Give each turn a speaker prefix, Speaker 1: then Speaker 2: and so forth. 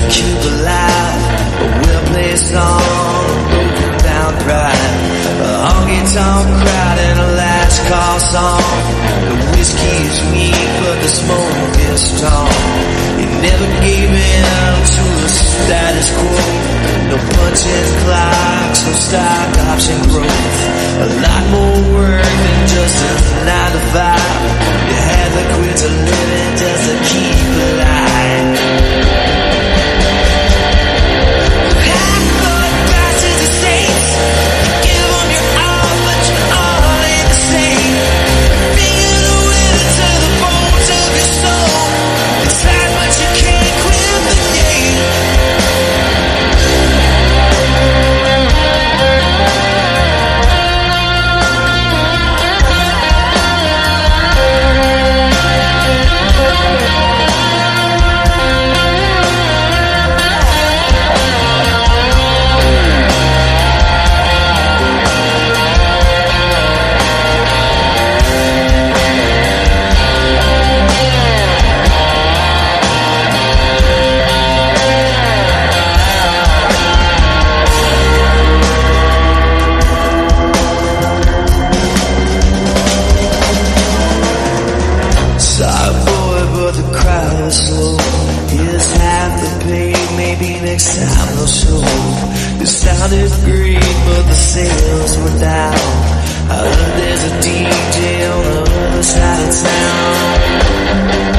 Speaker 1: keep alive. We'll play a song, broken down pride. A honky tonk crowd and a last call song. The whiskey is weak, but the smoke is strong. You never gave in to the status quo. No punching clocks, no stock option growth. A lot more work than just a 9 to 5. You had to quit to living just to keep alive. Slow. Here's half the pay, maybe next time they'll show. It sounded great, but the sales were down. I heard there's a DJ on the other side of town.